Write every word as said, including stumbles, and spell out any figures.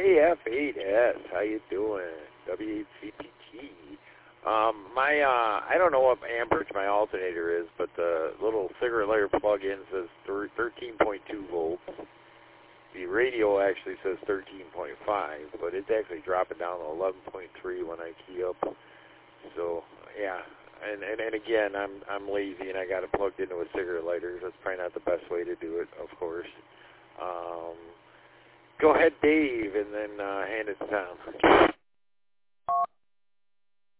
K F eight S, how you doing? W eight C P T. Um, my, uh, I don't know what amperage my alternator is, but the little cigarette lighter plug-in says thirteen point two volts. The radio actually says thirteen point five, but it's actually dropping down to eleven point three when I key up. So, yeah. And, and, and again, I'm I'm lazy and I got it plugged into a cigarette lighter. That's probably not the best way to do it, of course. Um, go ahead, Dave, and then uh, hand it to Tom.